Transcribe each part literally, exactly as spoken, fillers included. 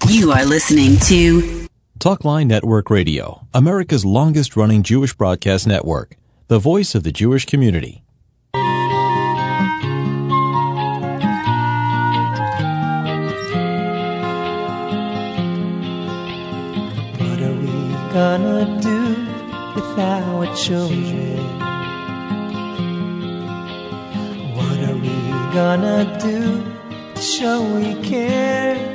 You are listening to Talkline Network Radio, America's longest-running Jewish broadcast network, the voice of the Jewish community. What are we gonna do with our children? What are we gonna do to show we care?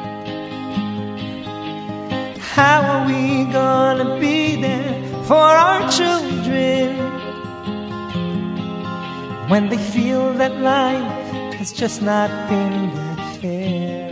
How are we gonna be there for our children when they feel that life has just not been that fair?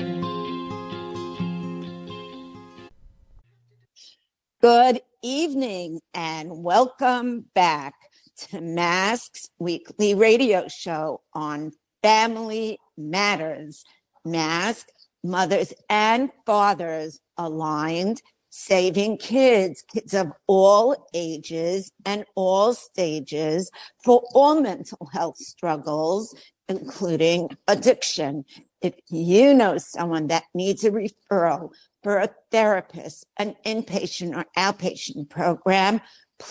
Good evening and welcome back to Mask's weekly radio show on Family Matters. Mask, mothers and fathers aligned, saving kids, kids of all ages and all stages for all mental health struggles, including addiction. If you know someone that needs a referral for a therapist, an inpatient or outpatient program,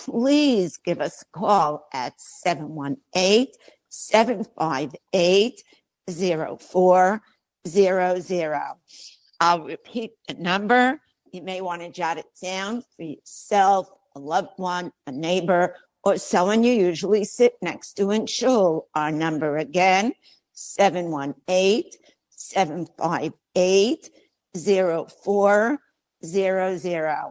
please give us a call at seven one eight, seven five eight, zero four zero zero. I'll repeat the number. You may want to jot it down for yourself, a loved one, a neighbor, or someone you usually sit next to in shul. Our number again, seven one eight, seven five eight, zero four zero zero.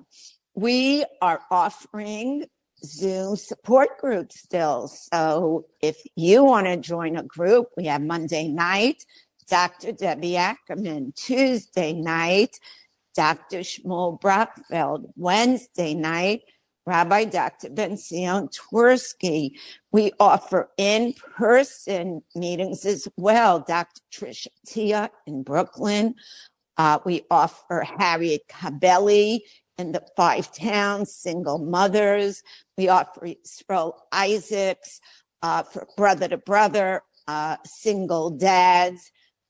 We are offering Zoom support groups still. So if you want to join a group, we have Monday night, Doctor Debbie Ackerman, Tuesday night, Doctor Shmuel Brockfeld, Wednesday night, Rabbi Doctor Ben-Zion Twersky. We offer in-person meetings as well. Doctor Tricia Tia in Brooklyn. Uh, we offer Harriet Cabelli in the Five Towns, single mothers. We offer Yisrael Isaacs uh, for brother to brother, uh, single dads,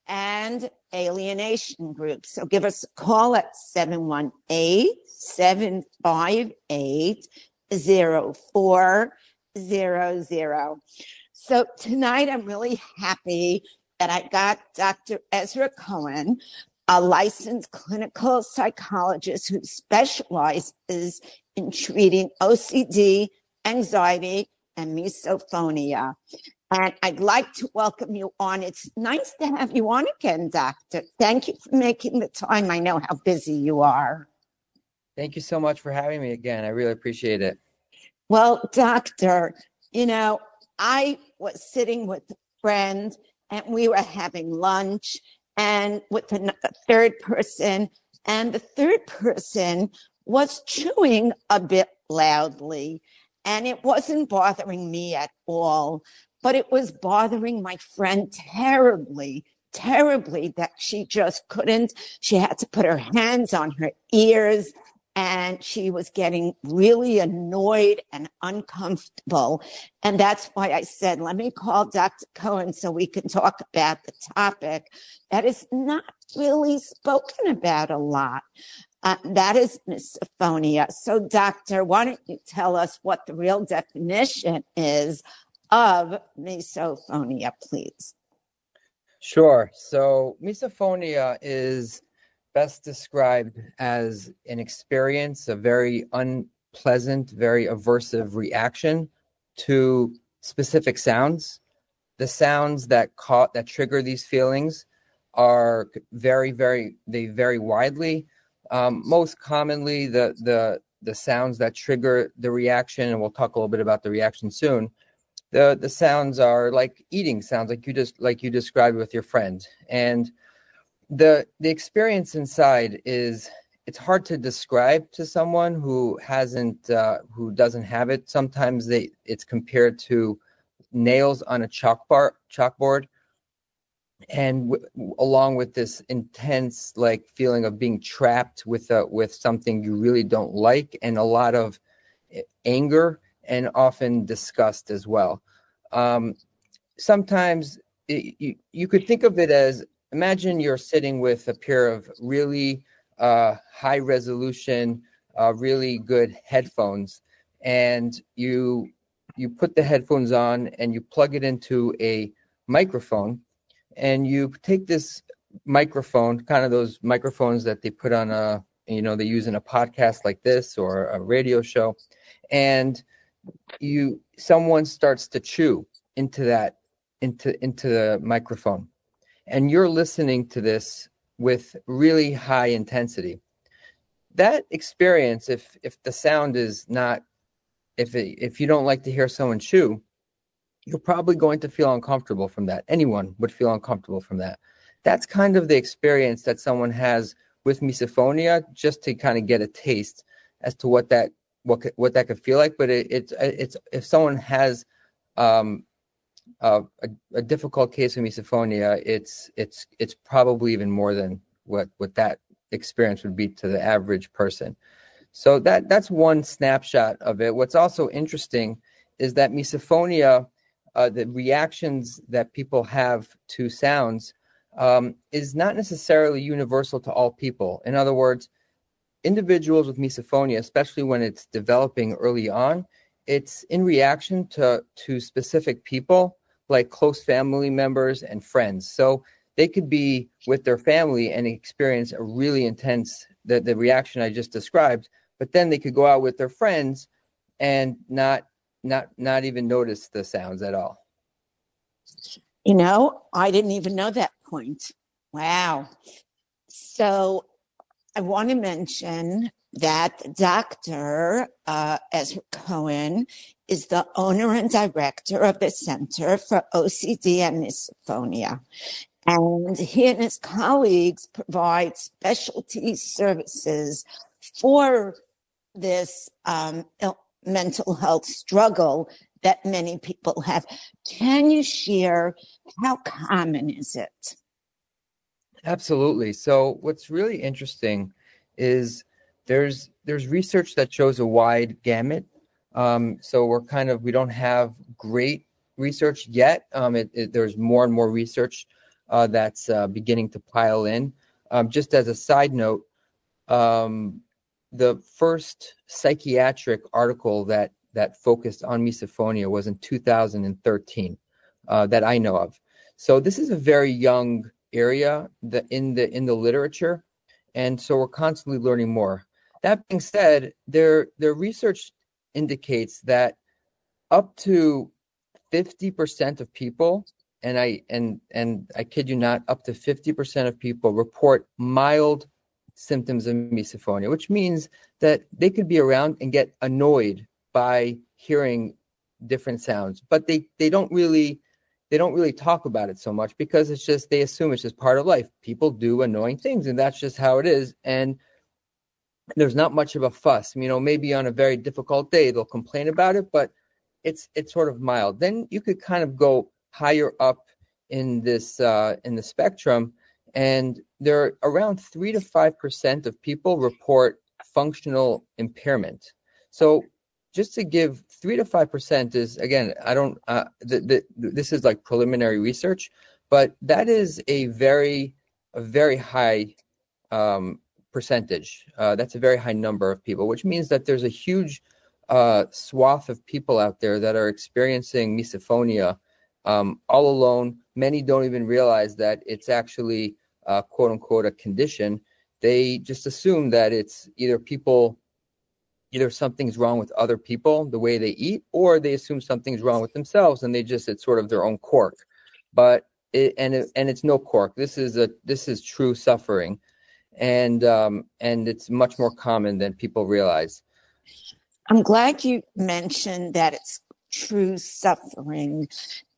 and alienation groups. So give us a call at seven one eight, seven five eight, zero four zero zero. So tonight I'm really happy that I got Doctor Ezra Cohen, a licensed clinical psychologist who specializes in treating O C D, anxiety, and misophonia. And I'd like to welcome you on. It's nice to have you on again, Doctor. Thank you for making the time. I know how busy you are. Thank you so much for having me again. I really appreciate it. Well, Doctor, you know, I was sitting with a friend and we were having lunch and with a third person, and the third person was chewing a bit loudly, and it wasn't bothering me at all. But it was bothering my friend terribly, terribly that she just couldn't. She had to put her hands on her ears and she was getting really annoyed and uncomfortable. And that's why I said, let me call Doctor Cohen so we can talk about the topic that is not really spoken about a lot. Uh, that is misophonia. So, Doctor, why don't you tell us what the real definition is of misophonia, please? Sure. So misophonia is best described as an experience, a very unpleasant, very aversive reaction to specific sounds. The sounds that caught that trigger these feelings are very, very, they vary widely. Um, most commonly, the the the sounds that trigger the reaction, and we'll talk a little bit about the reaction soon. The the sounds are like eating sounds, like you just like you described with your friend. And the the experience inside is, it's hard to describe to someone who hasn't uh, who doesn't have it. Sometimes they it's compared to nails on a chalkboard chalkboard. And w- along with this intense like feeling of being trapped with uh, with something you really don't like, and a lot of anger and often disgust as well. Um, sometimes it, you, you could think of it as, imagine you're sitting with a pair of really uh, high resolution, uh, really good headphones, and you you put the headphones on and you plug it into a microphone, and you take this microphone, kind of those microphones that they put on a, you know, they use in a podcast like this or a radio show, and you someone starts to chew into that into into the microphone, and you're listening to this with really high intensity. That experience, if if the sound is not, if it, if you don't like to hear someone chew, you're probably going to feel uncomfortable from that. Anyone would feel uncomfortable from that. That's kind of the experience that someone has with misophonia, just to kind of get a taste as to what that what what that could feel like. But it, it's it's if someone has um, a, a, a difficult case of misophonia, it's it's it's probably even more than what what that experience would be to the average person. So that that's one snapshot of it. What's also interesting is that misophonia, uh, the reactions that people have to sounds, um, is not necessarily universal to all people. In other words, individuals with misophonia, especially when it's developing early on, it's in reaction to, to specific people, like close family members and friends. So they could be with their family and experience a really intense, the, the reaction I just described, but then they could go out with their friends and not not not even notice the sounds at all. You know, I didn't even know that point. Wow. So I want to mention that Doctor Uh, Ezra Cohen is the owner and director of the Center for O C D and Misophonia. And he and his colleagues provide specialty services for this um, mental health struggle that many people have. Can you share how common is it? Absolutely. So what's really interesting is there's there's research that shows a wide gamut. Um, so we're kind of, we don't have great research yet. Um, it, it, there's more and more research uh, that's uh, beginning to pile in. Um, just as a side note, um, the first psychiatric article that that focused on misophonia was in two thousand thirteen uh, that I know of. So this is a very young area that in the in the literature, and so we're constantly learning more. That being said, their their research indicates that up to fifty percent of people, and I and and I kid you not, up to fifty percent of people report mild symptoms of misophonia, which means that they could be around and get annoyed by hearing different sounds, but they they don't really they don't really talk about it so much because it's just, they assume it's just part of life. People do annoying things, and that's just how it is. And there's not much of a fuss. You know, maybe on a very difficult day they'll complain about it, but it's it's sort of mild. Then you could kind of go higher up in this uh, in the spectrum, and there are around three to five percent of people report functional impairment. So just to give three to five percent is, again, I don't, uh, the, the, this is like preliminary research, but that is a very, a very high um, percentage. Uh, that's a very high number of people, which means that there's a huge uh, swath of people out there that are experiencing misophonia um, all alone. Many don't even realize that it's actually uh, quote unquote a condition. They just assume that it's either people, either something's wrong with other people, the way they eat, or they assume something's wrong with themselves, and they just, it's sort of their own quirk. But it, and it, and it's no quirk. This is a this is true suffering, and um, and it's much more common than people realize. I'm glad you mentioned that it's true suffering,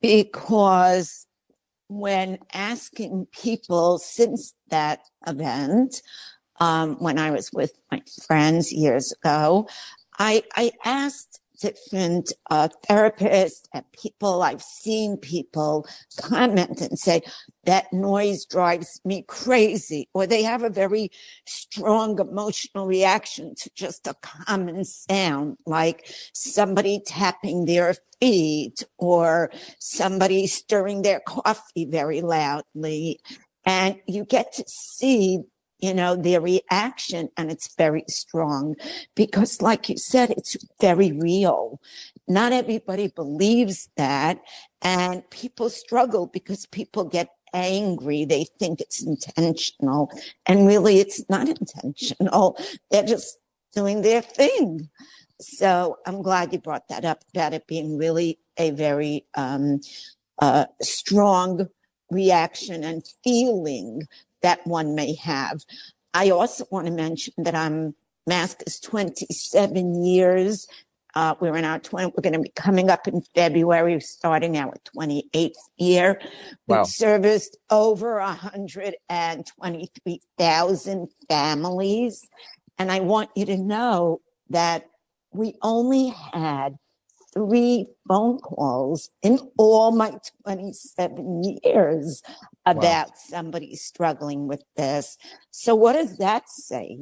because when asking people since that event, um, when I was with my friends years ago, I, I asked different uh, therapists and people, I've seen people comment and say, that noise drives me crazy, or they have a very strong emotional reaction to just a common sound, like somebody tapping their feet or somebody stirring their coffee very loudly. And you get to see you know, their reaction, and it's very strong because, like you said, it's very real. Not everybody believes that, and people struggle because people get angry. They think it's intentional, and really it's not intentional. They're just doing their thing. So I'm glad you brought that up, about it being really a very um, uh, strong reaction and feeling that one may have. I also want to mention that I'm Mask is twenty-seven years. Uh, we're in our twenty. We're going to be coming up in February, starting our twenty-eighth year. Wow. We've serviced over one hundred twenty-three thousand families. And I want you to know that we only had three phone calls in all my twenty-seven years about wow. somebody struggling with this. So what does that say?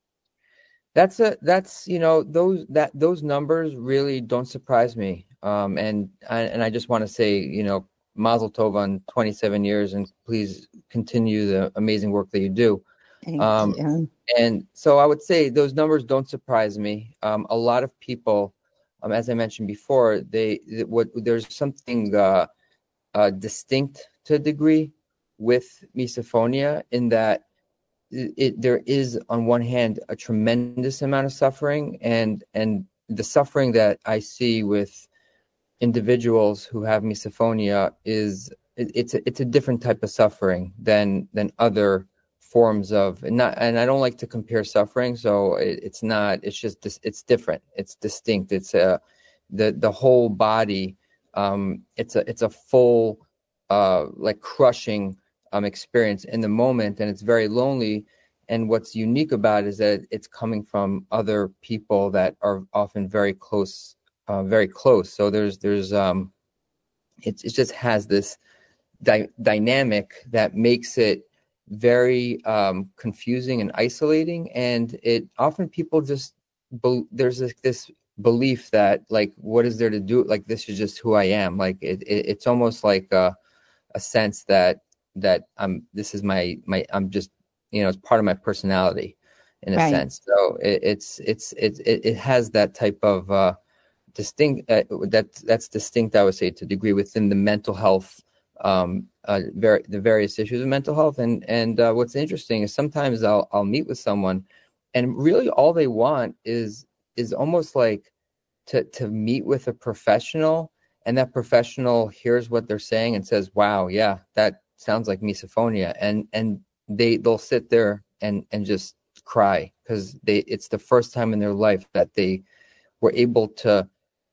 That's a that's you know those that those numbers really don't surprise me. Um, and I, and I just want to say, you know, Mazel Tov on twenty-seven years, and please continue the amazing work that you do. Thank um, you. And so I would say those numbers don't surprise me. Um, a lot of people, um, as I mentioned before, they what there's something uh, uh, distinct to a degree with misophonia in that it, it there is on one hand a tremendous amount of suffering, and and the suffering that I see with individuals who have misophonia is it, it's a, it's a different type of suffering than than other forms of, and not and I don't like to compare suffering, so it, it's not it's just it's different, it's distinct, it's a the the whole body, um it's a it's a full uh like crushing um experience in the moment, and it's very lonely. And what's unique about it is that it's coming from other people that are often very close uh, very close so there's there's um it, it just has this dy- dynamic that makes it very um, confusing and isolating, and it often people just be, there's this, this belief that like, what is there to do? Like, this is just who I am. Like it, it it's almost like a, a sense that that I'm this is my my I'm just, you know, it's part of my personality in a Right. sense. So it, it's it's it, it it has that type of uh, distinct uh, that that's distinct, I would say, to a degree within the mental health. Um, uh, ver- the various issues of mental health, and and uh, what's interesting is sometimes I'll I'll meet with someone, and really all they want is is almost like to to meet with a professional, and that professional hears what they're saying and says, "Wow, yeah, that sounds like misophonia," and and they they'll sit there and and just cry because they it's the first time in their life that they were able to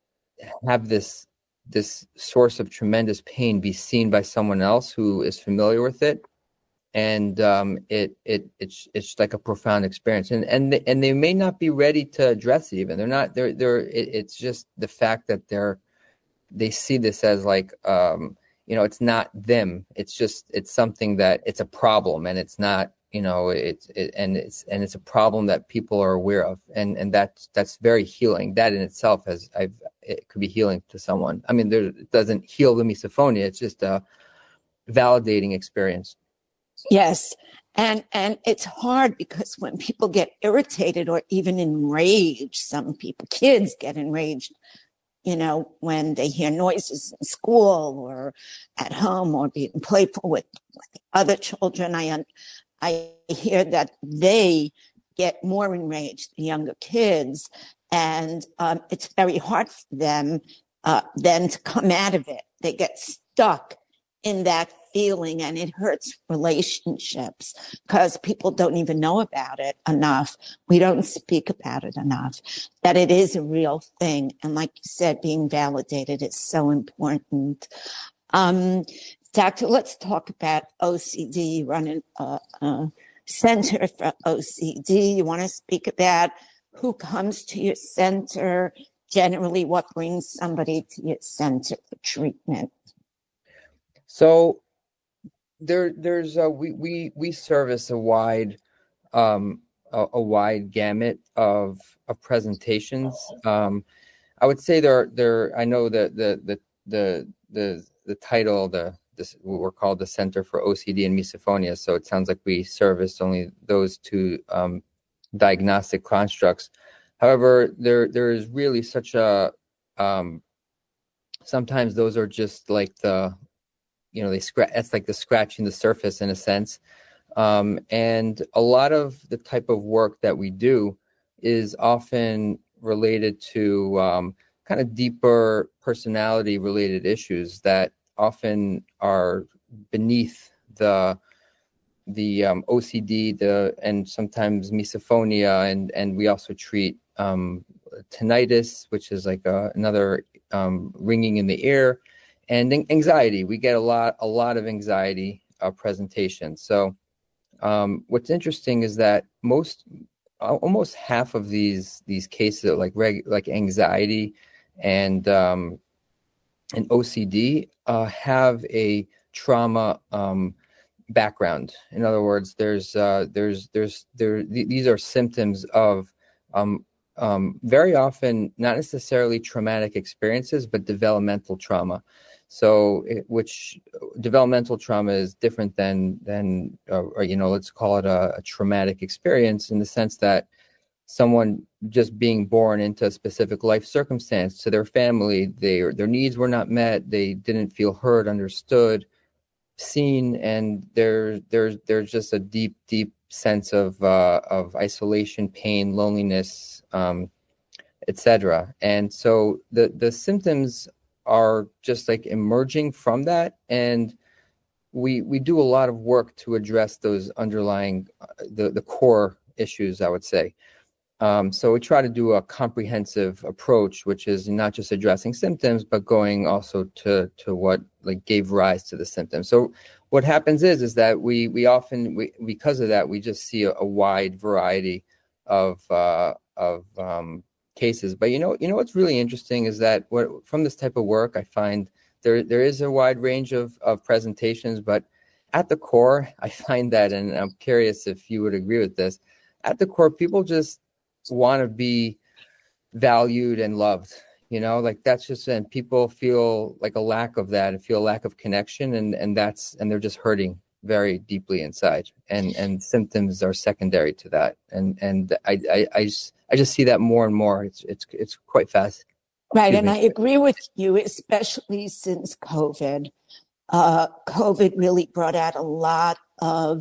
have this. this source of tremendous pain be seen by someone else who is familiar with it, and um, it it it's it's like a profound experience, and and they, and they may not be ready to address it even. They're not. They're they're. It, it's just the fact that they're they see this as like um, you know, it's not them. It's just it's something that it's a problem, and it's not. You know, it's it, and it's and it's a problem that people are aware of, and and that's that's very healing. That in itself has I've it could be healing to someone. I mean, there, it doesn't heal the misophonia. It's just a validating experience. Yes, and and it's hard because when people get irritated or even enraged, some people, kids get enraged, you know, when they hear noises in school or at home or being playful with, with other children. I I hear that they get more enraged, the younger kids, and um, it's very hard for them uh, then to come out of it. They get stuck in that feeling, and it hurts relationships because people don't even know about it enough. We don't speak about it enough, that it is a real thing. And like you said, being validated is so important. Um, Doctor, let's talk about O C D. You run a uh, uh, center for O C D. You want to speak about who comes to your center, generally what brings somebody to your center for treatment? So there, there's a, we we we service a wide um, a, a wide gamut of of presentations. Um, I would say there there I know that the the the the the title the this, we're called the Center for O C D and Misophonia. So it sounds like we service only those two um, diagnostic constructs. However, there there is really such a um, sometimes those are just like the, you know, they scratch. That's like the scratching the surface in a sense. Um, and a lot of the type of work that we do is often related to um, kind of deeper personality related issues that often are beneath the the um, O C D, the and sometimes misophonia, and and we also treat um, tinnitus, which is like a, another um, ringing in the ear, and anxiety. We get a lot a lot of anxiety uh, presentations. So um, what's interesting is that most almost half of these these cases, like reg, like anxiety and um, and O C D, uh, have a trauma um, background. In other words, there's uh, there's there's there th- these are symptoms of um, um, very often not necessarily traumatic experiences, but developmental trauma. So, it, which developmental trauma is different than than uh, or you know, let's call it a, a traumatic experience in the sense that someone just being born into a specific life circumstance to their family, they their needs were not met, they didn't feel heard, understood, seen, and there there's there's just a deep deep sense of uh, of isolation, pain, loneliness, um, et cetera. And so the the symptoms are just like emerging from that, and we we do a lot of work to address those underlying uh, the the core issues, I would say. Um, so we try to do a comprehensive approach, which is not just addressing symptoms, but going also to to what like gave rise to the symptoms. So what happens is is that we we often we, because of that we just see a, a wide variety of uh, of um, cases. But you know you know what's really interesting is that what from this type of work I find there there is a wide range of of presentations, but at the core I find that, and I'm curious if you would agree with this, at the core people just want to be valued and loved, you know, like that's just, and people feel like a lack of that and feel a lack of connection, and and that's, and they're just hurting very deeply inside, and and symptoms are secondary to that, and and I I, I just I just see that more and more. It's it's it's quite fast. Right, and I agree with you, especially since COVID. Uh, COVID really brought out a lot of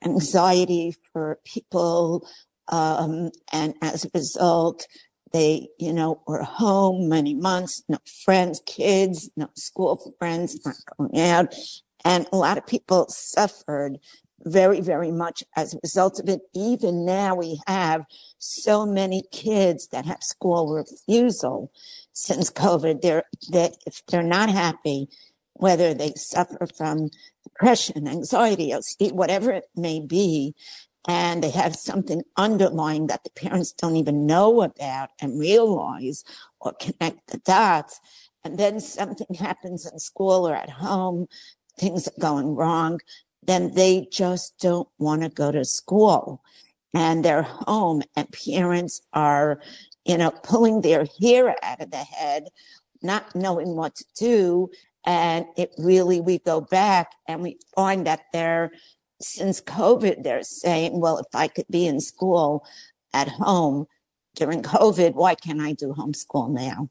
anxiety for people. Um, and as a result, they, you know, were home many months, no friends, kids, no school friends, not going out. And a lot of people suffered very, very much as a result of it. Even now we have so many kids that have school refusal since COVID. They're, that if they're not happy, whether they suffer from depression, anxiety, O C D, whatever it may be, and they have something underlying that the parents don't even know about and realize or connect the dots, and then something happens in school or at home, things are going wrong, then they just don't want to go to school. And they're home, and parents are, you know, pulling their hair out of the head, not knowing what to do. And it really, we go back and we find that they're, since COVID, they're saying, well, if I could be in school at home during COVID, why can't I do homeschool now?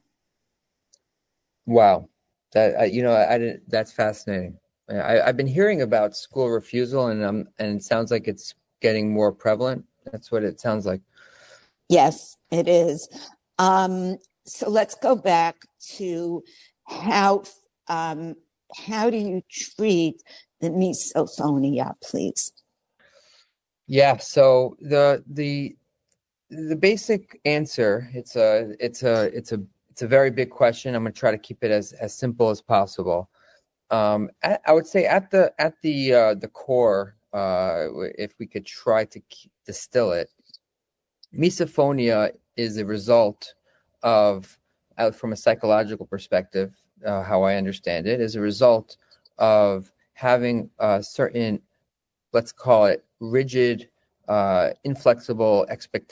Wow. That, I, you know, I, I didn't, that's fascinating. I, I've been hearing about school refusal, and um, and it sounds like it's getting more prevalent. That's what it sounds like. Yes, it is. Um, so let's go back to how, um, how do you treat the misophonia, please? Yeah. So the the the basic answer, it's a it's a it's a it's a very big question. I'm going to try to keep it as as simple as possible. Um, I, I would say at the at the uh, the core, uh, if we could try to distill it, misophonia is a result of, uh, from a psychological perspective, uh, how I understand it, is a result of having a certain, let's call it rigid, uh, inflexible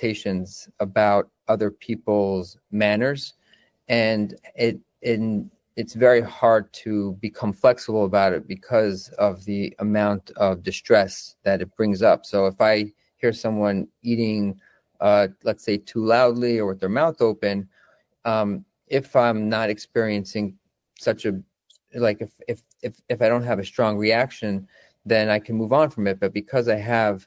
expectations about other people's manners, and it in it's very hard to become flexible about it because of the amount of distress that it brings up. So if I hear someone eating, uh, let's say, too loudly or with their mouth open, um, if I'm not experiencing such a, like if, if, if, if I don't have a strong reaction, then I can move on from it. But because I have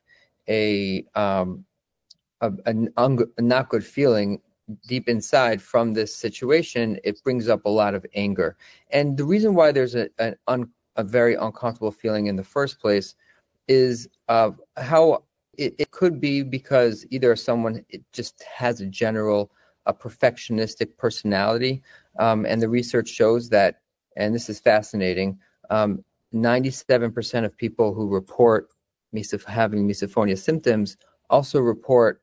a, um, a, a, a not good feeling deep inside from this situation, it brings up a lot of anger. And the reason why there's a, an un, a very uncomfortable feeling in the first place is uh, how it, it could be because either someone it just has a general a perfectionistic personality. Um, and the research shows that, and this is fascinating, um, ninety-seven percent of people who report misoph- having misophonia symptoms also report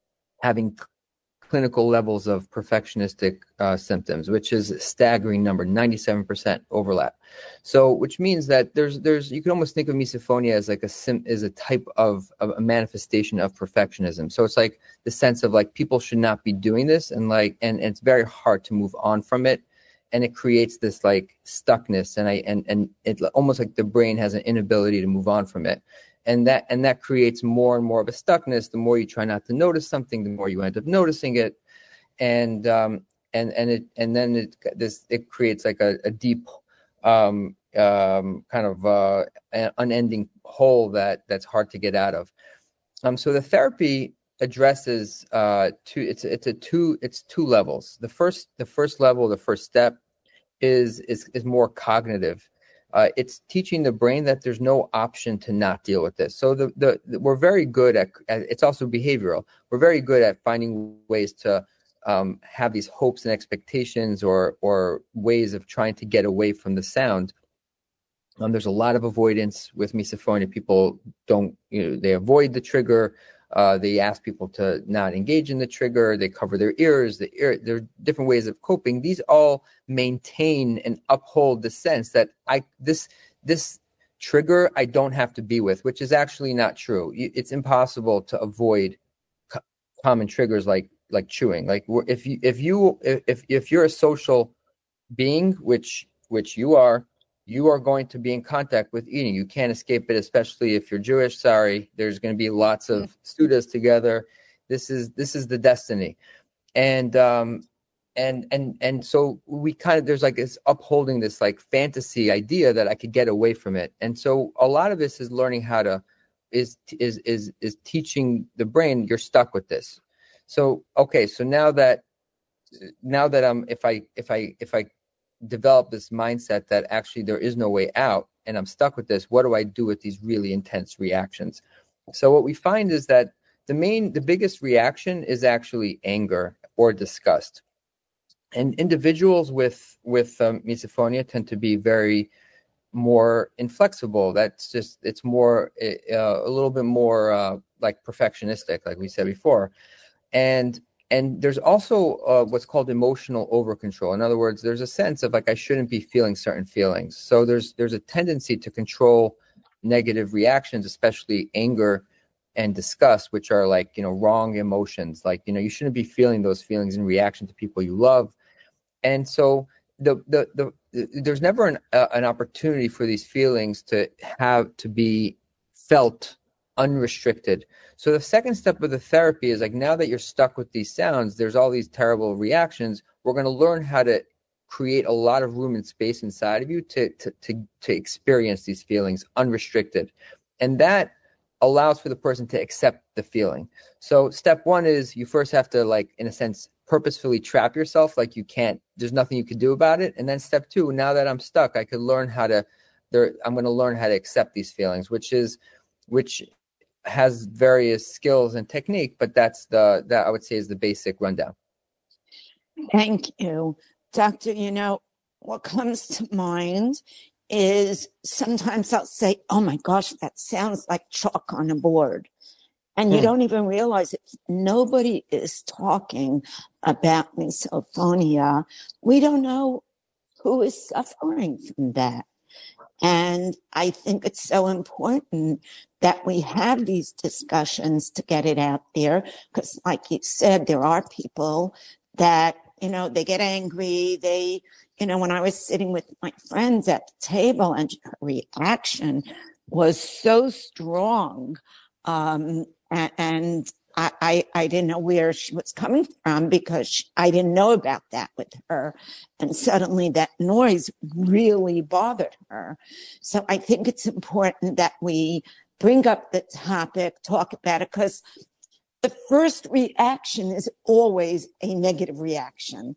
having clinical levels of perfectionistic uh, symptoms, which is a staggering number, ninety-seven percent overlap. So, which means that there's, there's, you can almost think of misophonia as like a sim, as a type of, of a manifestation of perfectionism. So it's like the sense of like people should not be doing this, and like, and, and it's very hard to move on from it, and it creates this like stuckness, and I, and and it almost like the brain has an inability to move on from it. And that and that creates more and more of a stuckness. The more you try not to notice something, the more you end up noticing it, and um, and and it and then it this it creates like a, a deep um, um, kind of uh, an unending hole that that's hard to get out of. Um, so the therapy addresses uh, two. It's it's a two. It's two levels. The first the first level, the first step, is is is more cognitive. Uh, it's teaching the brain that there's no option to not deal with this. So the, the, the we're very good at, at, it's also behavioral. We're very good at finding ways to um, have these hopes and expectations, or or ways of trying to get away from the sound. Um, there's a lot of avoidance with misophonia. People don't, you know, they avoid the trigger. Uh, they ask people to not engage in the trigger. They cover their ears. The ear, there are different ways of coping. These all maintain and uphold the sense that I this this trigger I don't have to be with, which is actually not true. It's impossible to avoid co- common triggers like like chewing. Like if you if you if if you're a social being, which which you are, you are going to be in contact with eating. You can't escape it, especially if you're Jewish. Sorry, there's going to be lots of Sudas together. This is this is the destiny, and um, and and and so we kind of there's like this upholding this like fantasy idea that I could get away from it, and so a lot of this is learning how to is is is is teaching the brain you're stuck with this. So okay, so now that now that I'm if I if I if I develop this mindset that actually there is no way out and I'm stuck with this, what do I do with these really intense reactions? So what we find is that the main, the biggest reaction is actually anger or disgust. And individuals with, with um, misophonia tend to be very more inflexible. That's just, it's more, uh, a little bit more uh, like perfectionistic, like we said before. And And there's also uh, what's called emotional overcontrol. In other words, there's a sense of like I shouldn't be feeling certain feelings. So there's there's a tendency to control negative reactions, especially anger and disgust, which are like, you know, wrong emotions. Like, you know, you shouldn't be feeling those feelings in reaction to people you love. And so the the the, the there's never an uh, an opportunity for these feelings to have to be felt unrestricted. So the second step of the therapy is like, now that you're stuck with these sounds, there's all these terrible reactions. We're going to learn how to create a lot of room and space inside of you to, to, to, to experience these feelings unrestricted. And that allows for the person to accept the feeling. So step one is you first have to, like, in a sense, purposefully trap yourself. Like you can't, there's nothing you can do about it. And then step two, now that I'm stuck, I could learn how to, there, I'm going to learn how to accept these feelings, which is, which has various skills and technique, but that's the, that I would say is the basic rundown. Thank you, Doctor. You know, what comes to mind is sometimes I'll say, oh my gosh, that sounds like chalk on a board. And you hmm. don't even realize it. Nobody is talking about misophonia. We don't know who is suffering from that. And I think it's so important that we have these discussions to get it out there. Because like you said, there are people that, you know, they get angry, they, you know, when I was sitting with my friends at the table and her reaction was so strong, um, and, and I, I, I didn't know where she was coming from because she, I didn't know about that with her. And suddenly that noise really bothered her. So I think it's important that we bring up the topic, talk about it, because the first reaction is always a negative reaction.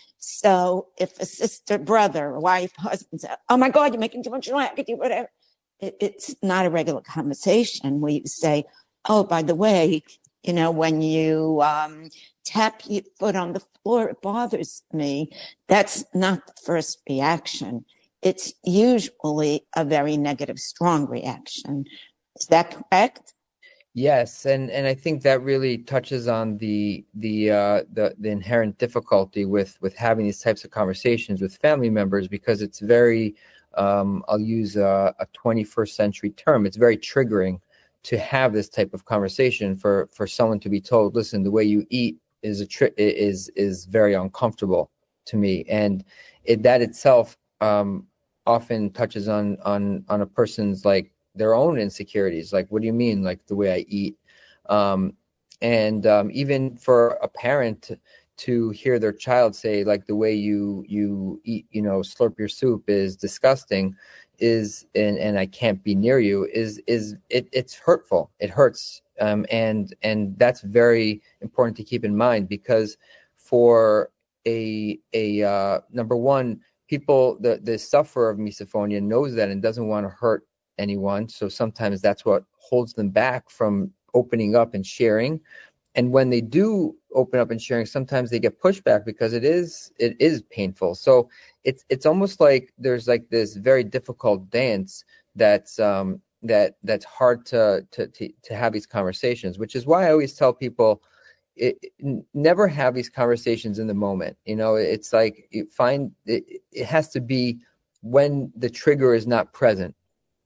So if a sister, brother, wife, husband says, oh my God, you're making too much noise, I could do whatever. It, it's not a regular conversation where you say, oh, by the way, you know, when you um, tap your foot on the floor, it bothers me. That's not the first reaction. It's usually a very negative, strong reaction. Is that correct? Yes, and and I think that really touches on the the uh, the the inherent difficulty with with having these types of conversations with family members, because it's very um, I'll use a, a twenty-first century term. It's very triggering to have this type of conversation for for someone to be told, listen, the way you eat is a tri- is is very uncomfortable to me, and it, that itself um, often touches on on on a person's like their own insecurities. Like, what do you mean, like the way I eat? Um, and um, even for a parent to hear their child say, like, the way you you eat, you know, slurp your soup is disgusting, is and, and I can't be near you, is is it it's hurtful. It hurts. Um, and and that's very important to keep in mind, because for a a uh, number one, people, the the sufferer of misophonia knows that and doesn't want to hurt anyone. So sometimes that's what holds them back from opening up and sharing. And when they do open up and sharing, sometimes they get pushback because it is it is painful. So it's it's almost like there's like this very difficult dance that's um, that that's hard to, to to to have these conversations. Which is why I always tell people, it, it, never have these conversations in the moment. You know, it's like you find it, it has to be when the trigger is not present.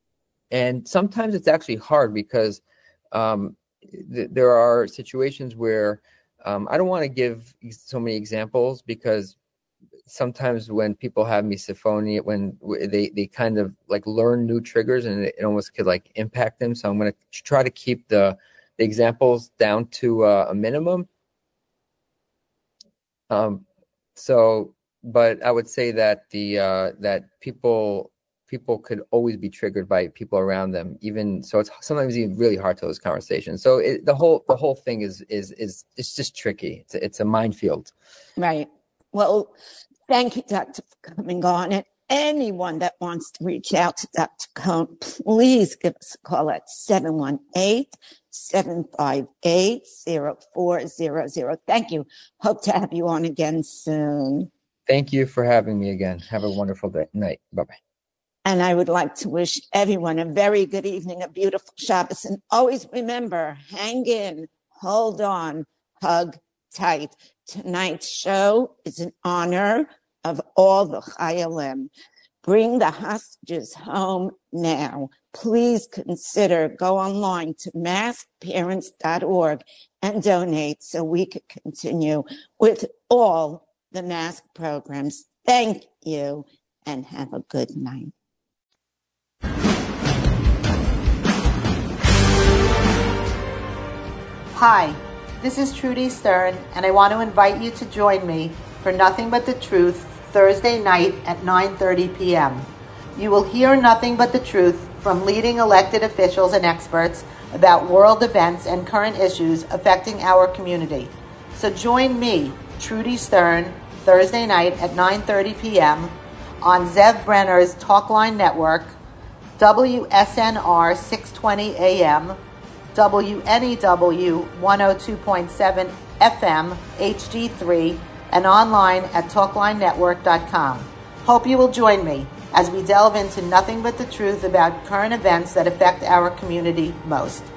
And sometimes it's actually hard because um, th- there are situations where um, I don't want to give so many examples, because sometimes when people have misophonia, when they, they kind of like learn new triggers and it, it almost could like impact them. So I'm going to try to keep the, the examples down to uh, a minimum. Um, so, but I would say that the uh, that people. people could always be triggered by people around them, even so it's sometimes even really hard to have those conversations. So it, the whole the whole thing is is is it's just tricky. It's a, it's a minefield. Right. Well, thank you, Doctor, for coming on. And anyone that wants to reach out to Doctor Cohn, please give us a call at seven one eight, seven five eight, zero four zero zero. Thank you. Hope to have you on again soon. Thank you for having me again. Have a wonderful day. Night. Bye-bye. And I would like to wish everyone a very good evening, a beautiful Shabbos. And always remember, hang in, hold on, hug tight. Tonight's show is in honor of all the Chayalim. Bring the hostages home now. Please consider, go online to mask parents dot org and donate so we can continue with all the mask programs. Thank you and have a good night. Hi, this is Trudy Stern, and I want to invite you to join me for Nothing But the Truth Thursday night at nine thirty p.m. You will hear nothing but the truth from leading elected officials and experts about world events and current issues affecting our community. So join me, Trudy Stern, Thursday night at nine thirty p.m. on Zev Brenner's Talkline Network, W S N R six twenty A M, W N E W one oh two point seven F M H D three, and online at talkline network dot com. Hope you will join me as we delve into nothing but the truth about current events that affect our community most.